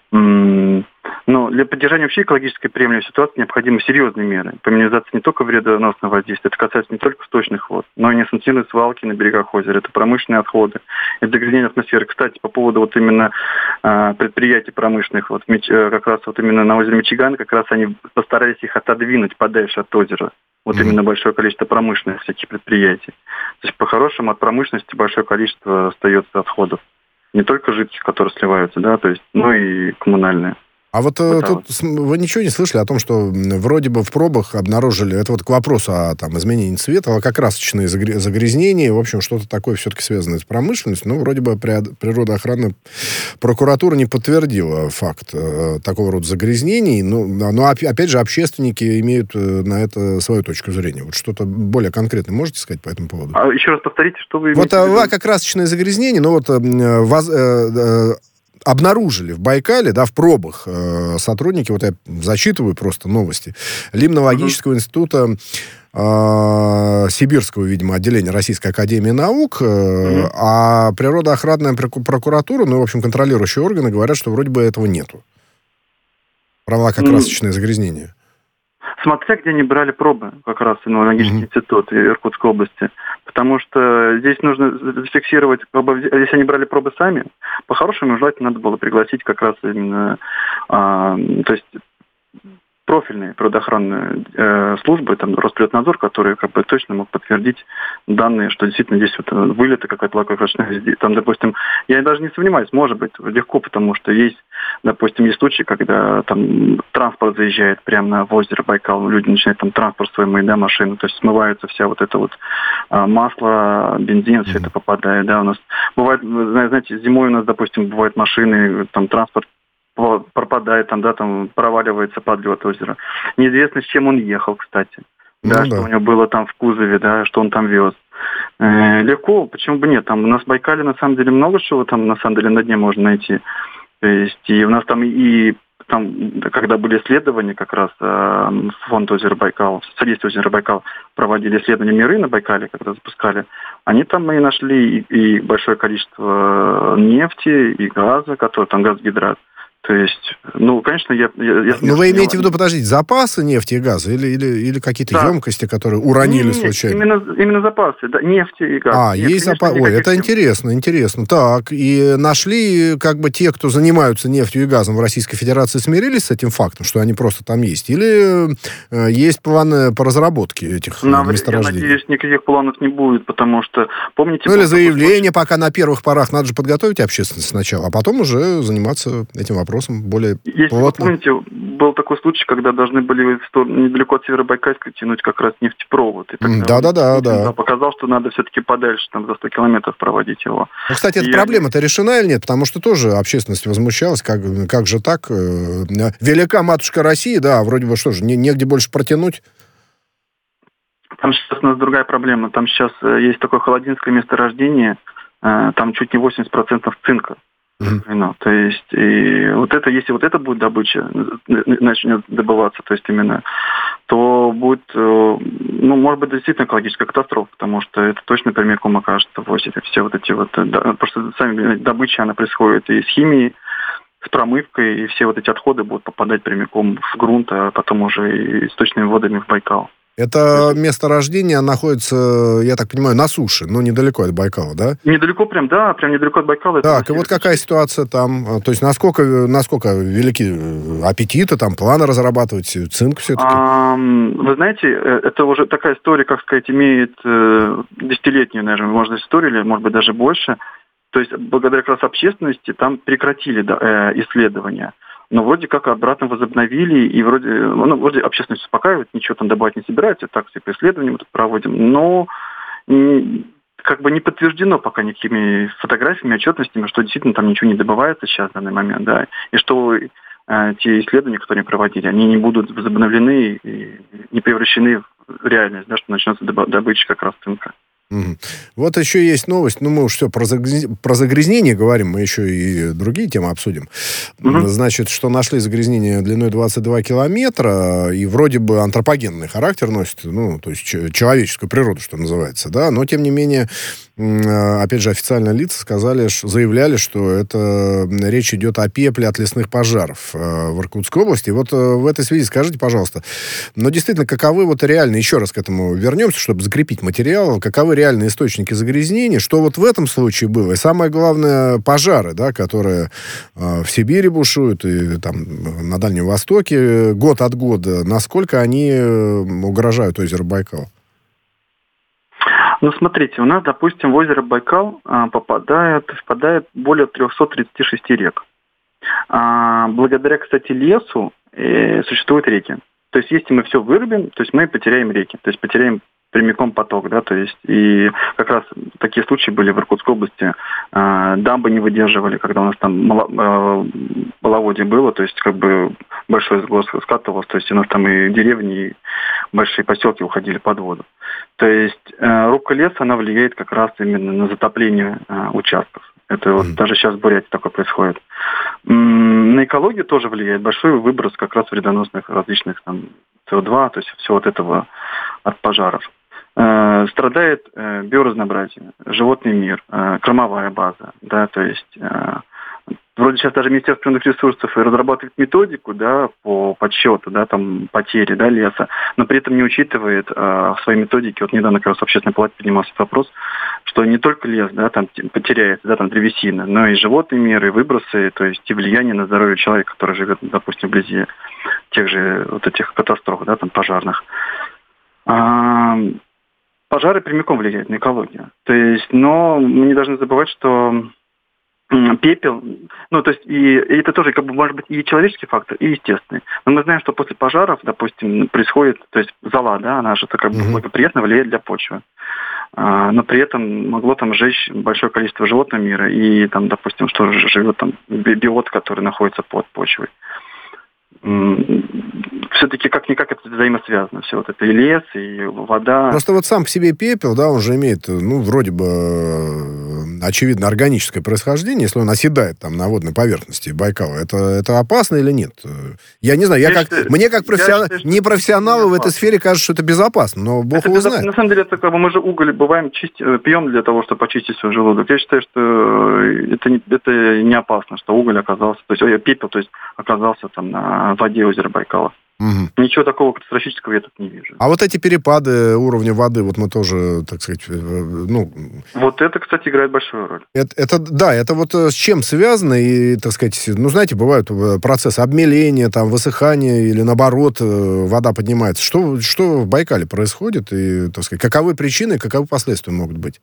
Speaker 3: Но для поддержания вообще экологической приемлемой ситуации необходимы серьезные меры. По минимизации не только вредоносного воздействия, это касается не только сточных вод, но и несанкционированные свалки на берегах озера, это промышленные отходы, это загрязнение атмосферы. Кстати, по поводу вот именно э, предприятий промышленных, вот э, как раз вот именно на озере Мичиган, как раз они постарались их отодвинуть подальше от озера. Вот mm-hmm. именно большое количество промышленных всяких предприятий. То есть по-хорошему от промышленности большое количество остается отходов. Не только жидкие, которые сливаются, да, то есть, но и коммунальные.
Speaker 2: А вот, вот тут вы ничего не слышали о том, что вроде бы в пробах обнаружили, это вот к вопросу о там, изменении цвета, лакокрасочные загрязнения, в общем, что-то такое все-таки связанное с промышленностью, но вроде бы природоохранная прокуратура не подтвердила факт э, такого рода загрязнений, но, но опять же общественники имеют на это свою точку зрения. Вот что-то более конкретное можете сказать по этому поводу?
Speaker 3: А еще раз повторите, что вы имеете
Speaker 2: вот, в виду? Вот лакокрасочные загрязнения, ну вот... Э, воз, э, э, обнаружили в Байкале, да, в пробах э, сотрудники, вот я зачитываю просто новости, Лимнологического uh-huh. института э, Сибирского, видимо, отделения Российской академии наук, э, uh-huh. а природоохранная прокуратура, ну, в общем, контролирующие органы говорят, что вроде бы этого нету. Про лакокрасочное uh-huh. загрязнение.
Speaker 3: Смотря где они брали пробы, как раз Лимнологический uh-huh. институт Иркутской области. Потому что здесь нужно зафиксировать, если они брали пробы сами, по-хорошему желательно надо было пригласить как раз именно, а, то есть профильные природоохранные э, службы, там Росприроднадзор, который как бы точно мог подтвердить данные, что действительно здесь вот вылеты какая-то лакокрасочная, там, допустим, я даже не сомневаюсь, может быть, легко, потому что есть, допустим, есть случаи, когда там транспорт заезжает прямо на озеро Байкал, люди начинают там транспорт свой мыть, да, машину, то есть смывается вся вот это вот а, масло, бензин, mm-hmm. все это попадает, да, у нас бывает, знаете, зимой у нас, допустим, бывают машины, там транспорт пропадает, там, да, там проваливается под лед озера. Неизвестно, с чем он ехал, кстати. Ну, да, да, что у него было там в кузове, да, что он там вез. Э, легко, почему бы нет? Там у нас в Байкале, на самом деле, много чего там, на самом деле, на дне можно найти. То есть, и у нас там и там, когда были исследования, как раз э, фонд озера Байкал, содействие озера Байкал проводили исследования миры на Байкале, когда запускали, они там и нашли и, и большое количество нефти, и газа, который там газгидрат. То есть, ну, конечно, я... я, я
Speaker 2: Но вы имеете в виду, подождите, запасы нефти и газа или, или, или какие-то да. емкости, которые уронили
Speaker 3: нет,
Speaker 2: случайно?
Speaker 3: Именно, именно запасы, да, нефти и газа.
Speaker 2: А, нет, есть запасы. Ой, это интересно, интересно. Так, и нашли, как бы, те, кто занимаются нефтью и газом в Российской Федерации, смирились с этим фактом, что они просто там есть? Или э, есть планы по разработке этих
Speaker 3: на,
Speaker 2: месторождений?
Speaker 3: Я надеюсь, никаких планов не будет, потому что, помните...
Speaker 2: Ну, или заявление пока на первых порах. Надо же подготовить общественность сначала, а потом уже заниматься этим вопросом. Более
Speaker 3: Если
Speaker 2: плотно.
Speaker 3: вы помните, был такой случай, когда должны были в сторону, недалеко от Северобайкальска тянуть как раз нефтепровод. И
Speaker 2: тогда Да-да-да. да.
Speaker 3: Показал, что надо все-таки подальше, там, за сто километров проводить его.
Speaker 2: Ну, кстати, эта и проблема-то я... решена или нет? Потому что тоже общественность возмущалась, как, как же так? Велика матушка России, да, вроде бы что же, не, негде больше протянуть?
Speaker 3: Там сейчас у нас другая проблема. Там сейчас есть такое холодинское месторождение, там чуть не восемьдесят процентов цинка. Mm-hmm. То есть, и вот это, если вот это будет добыча, начнет добываться, то есть именно, то будет, ну, может быть, действительно экологическая катастрофа, потому что это точно прямиком окажется в озере. Все вот эти вот, да, просто сами добыча, она происходит и с химией, с промывкой, и все вот эти отходы будут попадать прямиком в грунт, а потом уже и сточными водами в Байкал.
Speaker 2: Это месторождение находится, я так понимаю, на суше, но недалеко от Байкала, да?
Speaker 3: Недалеко прям, да, прям недалеко от Байкала.
Speaker 2: Так, и вот какая ситуация там? То есть насколько, насколько велики аппетиты, там, планы разрабатывать, цинк все-таки?
Speaker 3: А, вы знаете, это уже такая история, как сказать, имеет э, десятилетнюю, наверное, может, историю, или, может быть, даже больше. То есть благодаря как раз общественности там прекратили да, э, исследования. Но вроде как обратно возобновили, и вроде, ну, вроде общественность успокаивает, ничего там добавить не собирается, так все исследования мы тут проводим, но как бы не подтверждено пока никакими фотографиями, отчетностями, что действительно там ничего не добывается сейчас в данный момент, да, и что э, те исследования, которые они проводили, они не будут возобновлены и не превращены реальность, да, что начнется добыча как раз цинка.
Speaker 2: Угу. Вот еще есть новость, ну, мы уж все про, загряз... про загрязнение говорим, мы еще и другие темы обсудим. Угу. Значит, что нашли загрязнение длиной двадцать два километра, и вроде бы антропогенный характер носит, ну, то есть человеческую природу, что называется, да, но, тем не менее, опять же, официальные лица сказали, заявляли, что это речь идет о пепле от лесных пожаров в Иркутской области. И вот в этой связи скажите, пожалуйста, но действительно, каковы вот реально, еще раз к этому вернемся, чтобы закрепить материал, каковы реальные источники загрязнения, что вот в этом случае было, и самое главное, пожары, да, которые э, в Сибири бушуют, и там на Дальнем Востоке год от года, насколько они угрожают озеру Байкал?
Speaker 3: Ну, смотрите, у нас, допустим, в озеро Байкал а, попадает, впадает более триста тридцать шесть рек. А, благодаря, кстати, лесу э, существуют реки. То есть, если мы все вырубим, то есть мы потеряем реки, то есть потеряем прямиком поток, да, то есть и как раз такие случаи были в Иркутской области. Э, дамбы не выдерживали, когда у нас там мало, э, половодье было, то есть как бы большой сгост скатывался, то есть у нас там и деревни, и большие поселки уходили под воду. То есть э, рубка леса, она влияет как раз именно на затопление э, участков. Это вот mm. даже сейчас в Бурятии такое происходит. М-м, на экологию тоже влияет большой выброс как раз вредоносных различных там С О два, то есть все вот этого от пожаров. Э, страдает э, биоразнообразие, животный мир, э, кормовая база, да, то есть э, вроде сейчас даже Министерство природных ресурсов разрабатывает методику, да, по подсчету, да, там, потери, да, леса, но при этом не учитывает э, в своей методике, вот недавно как раз в общественной палате поднимался вопрос, что не только лес, да, там потеряется, да, там древесина, но и животный мир, и выбросы, то есть и влияние на здоровье человека, который живет, допустим, вблизи тех же вот этих катастроф, да, там, пожарных. А, пожары прямиком влияют на экологию. То есть, но мы не должны забывать, что пепел, ну, то есть, и, и это тоже, как бы, может быть, и человеческий фактор, и естественный. Но мы знаем, что после пожаров, допустим, происходит, то есть, зола, да, она же как бы mm-hmm. благоприятно влияет для почвы. А, но при этом могло там сжечь большое количество животного мира, и там, допустим, что живет там биот, который находится под почвой. Все-таки как-никак это взаимосвязано. Все вот это и лес, и вода.
Speaker 2: Просто вот сам по себе пепел, да, он же имеет, ну, вроде бы, очевидно, органическое происхождение, если он оседает там на водной поверхности Байкала. Это, это опасно или нет? Я не знаю, я, я как, считаю, мне как профессион... считаю, непрофессионалу в этой сфере кажется, что это безопасно, но бог это его безоп... знает.
Speaker 3: На самом деле, это как бы мы же уголь бываем, чисти... пьем для того, чтобы почистить свой желудок. Я считаю, что это не, это не опасно, что уголь оказался, то есть пепел, то есть оказался там на в воде озера Байкала. Угу. Ничего такого катастрофического я тут не вижу.
Speaker 2: А вот эти перепады уровня воды, вот мы тоже, так сказать, ну...
Speaker 3: Вот это, кстати, играет большую роль.
Speaker 2: Это, это, да, это вот с чем связано, и, так сказать, ну, знаете, бывают процессы обмеления, там, высыхания, или, наоборот, вода поднимается. Что, что в Байкале происходит, и, так сказать, каковы причины, каковы последствия могут быть?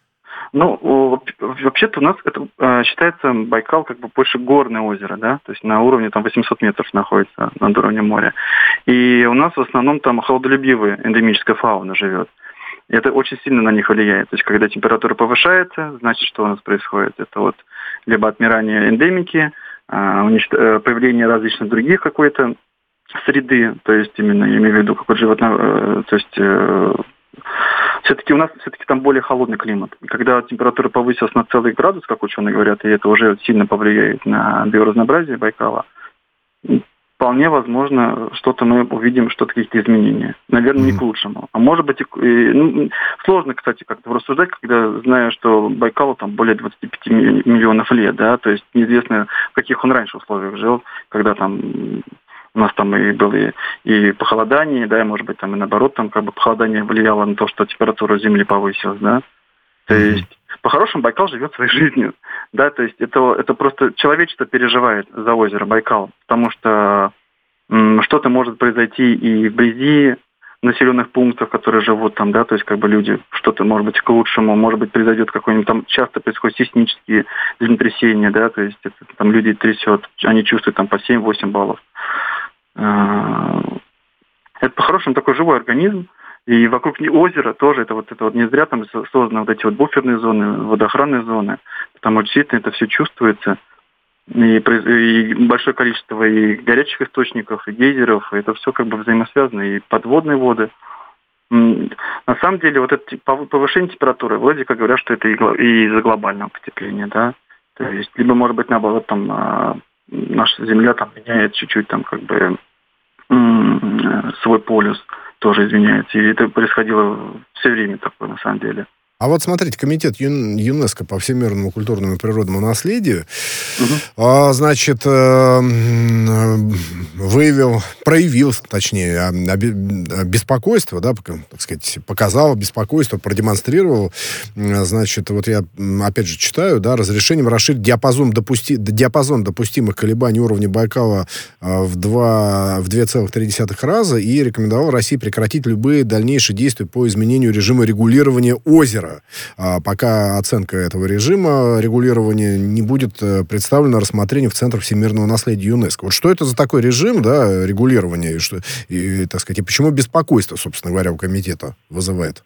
Speaker 3: Ну, вообще-то у нас это э, считается Байкал как бы больше горное озеро, да, то есть на уровне там восемьсот метров находится над уровнем моря. И у нас в основном там холодолюбивая эндемическая фауна живет. И это очень сильно на них влияет. То есть когда температура повышается, значит, что у нас происходит? Это вот либо отмирание эндемики, э, уничт... появление различных других какой-то среды, то есть именно, я имею в виду, какой-то животное, э, то есть... Э, Все-таки у нас все-таки там более холодный климат. И когда температура повысилась на целый градус, как ученые говорят, и это уже сильно повлияет на биоразнообразие Байкала, вполне возможно, что-то мы увидим, что-то какие-то изменения. Наверное, не к лучшему. А может быть, и, ну, сложно, кстати, как-то рассуждать, когда знаю, что Байкалу там более двадцать пять миллионов лет, да, то есть неизвестно, в каких он раньше условиях жил, когда там... У нас там и было и, и похолодание, да, и, может быть, там и наоборот, там как бы похолодание влияло на то, что температура Земли повысилась, да. То mm-hmm. есть, по-хорошему, Байкал живет своей жизнью, да, то есть это, это просто человечество переживает за озеро Байкал, потому что м, что-то может произойти и вблизи населенных пунктов, которые живут там, да, то есть как бы люди, что-то может быть к лучшему, может быть, произойдет какой-нибудь там, часто происходят сейсмические землетрясения, да, то есть это, там люди трясет, они чувствуют там по семь-восемь баллов. Это по-хорошему такой живой организм, и вокруг озера тоже это вот это вот не зря там созданы вот эти вот буферные зоны, водоохранные зоны, потому что действительно это все чувствуется, и, и большое количество и горячих источников, и гейзеров, и это все как бы взаимосвязано, и подводные воды, На самом деле, вот это повышение температуры, вроде как говорят, что это и из-за глобального потепления, да. То есть, либо, может быть, наоборот, там наша Земля там меняет чуть-чуть там как бы свой полюс, тоже изменяется. И это происходило все время такое, на самом деле.
Speaker 2: А вот смотрите, комитет ЮНЕСКО по всемирному культурному и природному наследию, угу. а, значит, э, выявил, проявил, точнее, беспокойство, да, так сказать, показал беспокойство, продемонстрировал, значит, вот я опять же читаю, да, разрешением расширить диапазон, допусти, диапазон допустимых колебаний уровня Байкала в два целых три десятых раза и рекомендовал России прекратить любые дальнейшие действия по изменению режима регулирования озера. А пока оценка этого режима регулирования не будет представлена рассмотрению в Центр всемирного наследия ЮНЕСКО. Вот что это за такой режим, да, регулирования, и, что, и, так сказать, и почему беспокойство, собственно говоря, у комитета вызывает?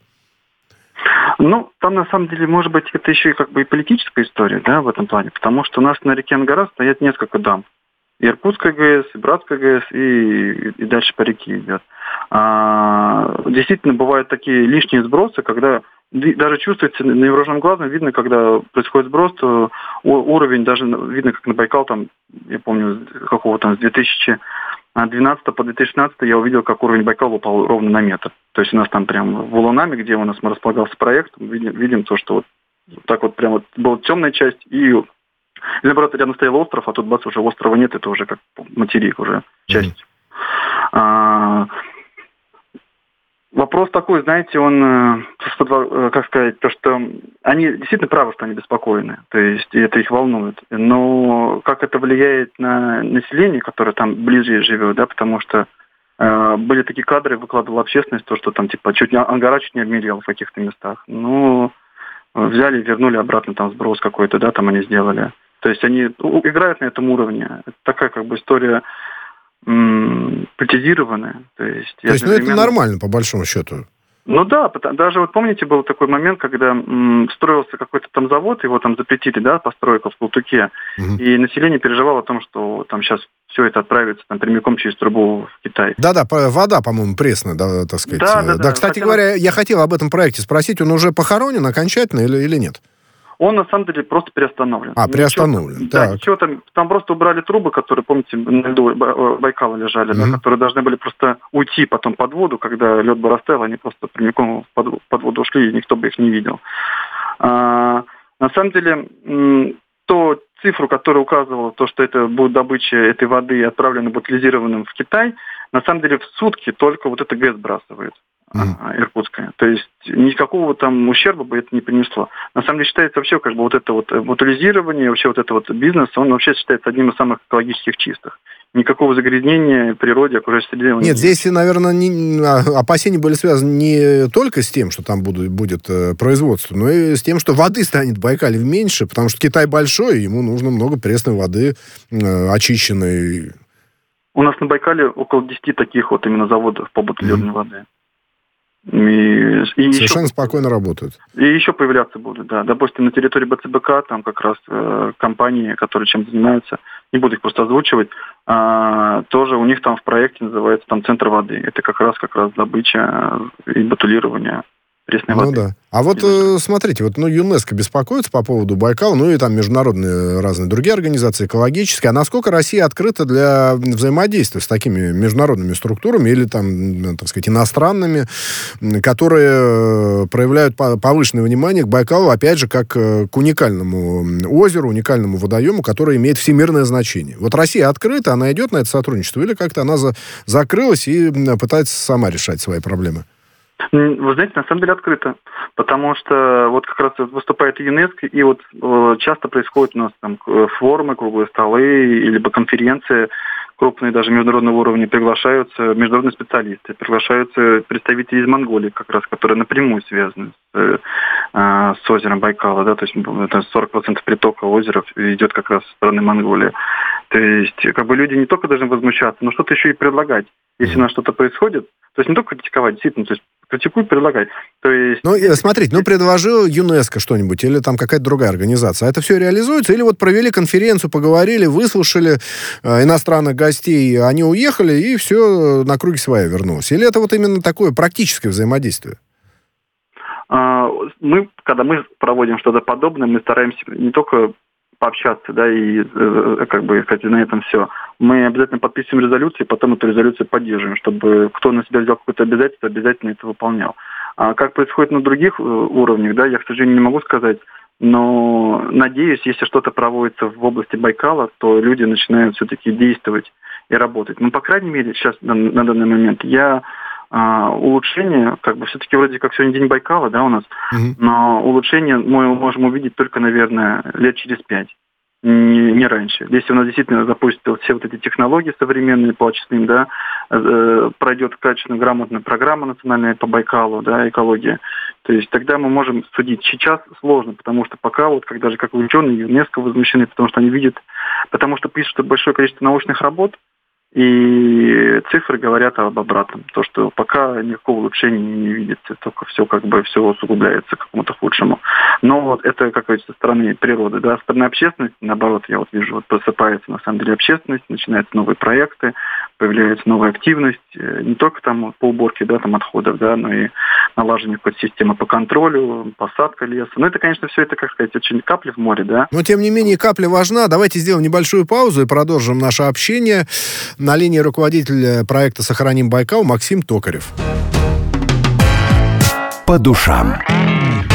Speaker 3: Ну, там, на самом деле, может быть, это еще и как бы и политическая история, да, в этом плане, потому что у нас на реке Ангара стоят несколько дамб. И Иркутская ГЭС, и Братская ГЭС, и, и дальше по реке идет. А, действительно, бывают такие лишние сбросы, когда даже чувствуется невооруженным глазом, видно, когда происходит сброс, то уровень, даже видно, как на Байкал, там, я помню, какого там, с две тысячи двенадцатого по две тысячи шестнадцатый я увидел, как уровень Байкала упал ровно на метр. То есть у нас там прям в Улунами, где у нас располагался проект, видим, видим то, что вот так вот прям вот была темная часть, и наоборот, рядом стоял остров, а тут бац, уже острова нет, это уже как материк, уже часть. Mm-hmm. А, вопрос такой, знаете, он, как сказать, то, что они действительно правы, что они беспокойны, то есть это их волнует, но как это влияет на население, которое там ближе живет, да, потому что э, были такие кадры, выкладывала общественность, то, что там типа чуть не Ангара чуть не обмелел в каких-то местах, ну, взяли, вернули обратно там сброс какой-то, да, там они сделали. То есть они играют на этом уровне. Это такая как бы история м- политизированная. То есть,
Speaker 2: То есть ну, это нормально, по большому счету?
Speaker 3: Ну да, даже вот помните, был такой момент, когда м- строился какой-то там завод, его там запретили, да, постройка в Култуке, угу. И население переживало о том, что там сейчас все это отправится там прямиком через трубу в Китай.
Speaker 2: Да-да, вода, по-моему, пресная, да, так сказать.
Speaker 3: Да, да, да.
Speaker 2: да кстати Хотя... говоря, я хотел об этом проекте спросить, он уже похоронен окончательно или, или нет?
Speaker 3: Он, на самом деле, просто приостановлен.
Speaker 2: А, приостановлен.
Speaker 3: Ничего, да, ничего там, там просто убрали трубы, которые, помните, на льду Байкала лежали, mm-hmm. да, которые должны были просто уйти потом под воду, когда лед бы растаял, они просто прямиком под, под воду ушли, и никто бы их не видел. А, на самом деле, м- то цифру, которая указывала, то, что это будет добыча этой воды отправлена бутилизированным в Китай, на самом деле в сутки только вот это ГЭС сбрасывает. Mm. Иркутская. То есть никакого там ущерба бы это не принесло. На самом деле считается вообще как бы вот это вот бутилизирование, вообще вот это вот бизнес, он вообще считается одним из самых экологических чистых. Никакого загрязнения природе, окружающей среде.
Speaker 2: Нет, здесь, наверное, не, опасения были связаны не только с тем, что там будут, будет э, производство, но и с тем, что воды станет в Байкале меньше, потому что Китай большой, ему нужно много пресной воды, э, очищенной.
Speaker 3: У нас на Байкале около десяти таких вот именно заводов по бутилированию mm. воды. И, и
Speaker 2: Совершенно
Speaker 3: еще,
Speaker 2: спокойно работают.
Speaker 3: И еще появляться будут, да. Допустим, на территории БЦБК, там как раз э, компании, которые чем занимаются, не буду их просто озвучивать, э, тоже у них там в проекте называется там центр воды. Это как раз как раз добыча и бутилирование пресной
Speaker 2: ну
Speaker 3: воды.
Speaker 2: Да. А вот э, смотрите, вот ну, ЮНЕСКО беспокоится по поводу Байкала, ну и там международные разные другие организации экологические. А насколько Россия открыта для взаимодействия с такими международными структурами или там, так сказать, иностранными, которые проявляют повышенное внимание к Байкалу, опять же, как к уникальному озеру, уникальному водоему, который имеет всемирное значение. Вот Россия открыта, она идет на это сотрудничество или как-то она за- закрылась и пытается сама решать свои проблемы?
Speaker 3: Вы знаете, на самом деле открыто, потому что вот как раз выступает ЮНЕСКО, и вот э, часто происходят у нас там форумы, круглые столы, либо конференции крупные, даже международного уровня, приглашаются международные специалисты, приглашаются представители из Монголии, как раз, которые напрямую связаны с, э, с озером Байкала, да, то есть это сорок процентов притока озера идет как раз со стороны Монголии. То есть, как бы люди не только должны возмущаться, но что-то еще и предлагать. Если у нас что-то происходит, то есть не только критиковать, действительно, то есть критикуй, предлагай. То есть...
Speaker 2: Ну, смотрите, ну, предложил ЮНЕСКО что-нибудь, или там какая-то другая организация. А это все реализуется? Или вот провели конференцию, поговорили, выслушали э, иностранных гостей, они уехали, и все на круги своя вернулось? Или это вот именно такое практическое взаимодействие?
Speaker 3: Мы, когда мы проводим что-то подобное, мы стараемся не только пообщаться, да, и как бы сказать, на этом все. Мы обязательно подписываем резолюцию, и потом эту резолюцию поддерживаем, чтобы кто на себя взял какое-то обязательство, обязательно это выполнял. А как происходит на других уровнях, да, я, к сожалению, не могу сказать, но надеюсь, если что-то проводится в области Байкала, то люди начинают все-таки действовать и работать. Ну, по крайней мере, сейчас на, на данный момент я а, улучшение, как бы все-таки вроде как сегодня день Байкала, да, у нас, mm-hmm. но улучшение мы можем увидеть только, наверное, лет через пять. Не, не раньше. Если у нас действительно запустят все вот эти технологии современные по очистным, да, э, пройдет качественно, грамотная программа национальная по Байкалу, да, экология, то есть тогда мы можем судить. Сейчас сложно, потому что пока вот, как даже как ученые ЮНЕСКО возмущены, потому что они видят, потому что пишут большое количество научных работ, и цифры говорят об обратном. То, что пока никакого улучшения не видится, только все как бы все усугубляется к какому-то худшему. Но вот это, как говорится, со стороны природы, да, со стороны общественности, наоборот, я вот вижу, вот просыпается на самом деле общественность, начинаются новые проекты, появляется новая активность, не только там по уборке, да, там отходов, да, но и налаживание какой-то системы по контролю, посадка леса. Ну, это, конечно, все это, как сказать, очень капли в море, да.
Speaker 2: Но, тем не менее, капля важна. Давайте сделаем небольшую паузу и продолжим наше общение. На линии руководитель проекта «Сохраним Байкал» Максим Токарев.
Speaker 1: По душам.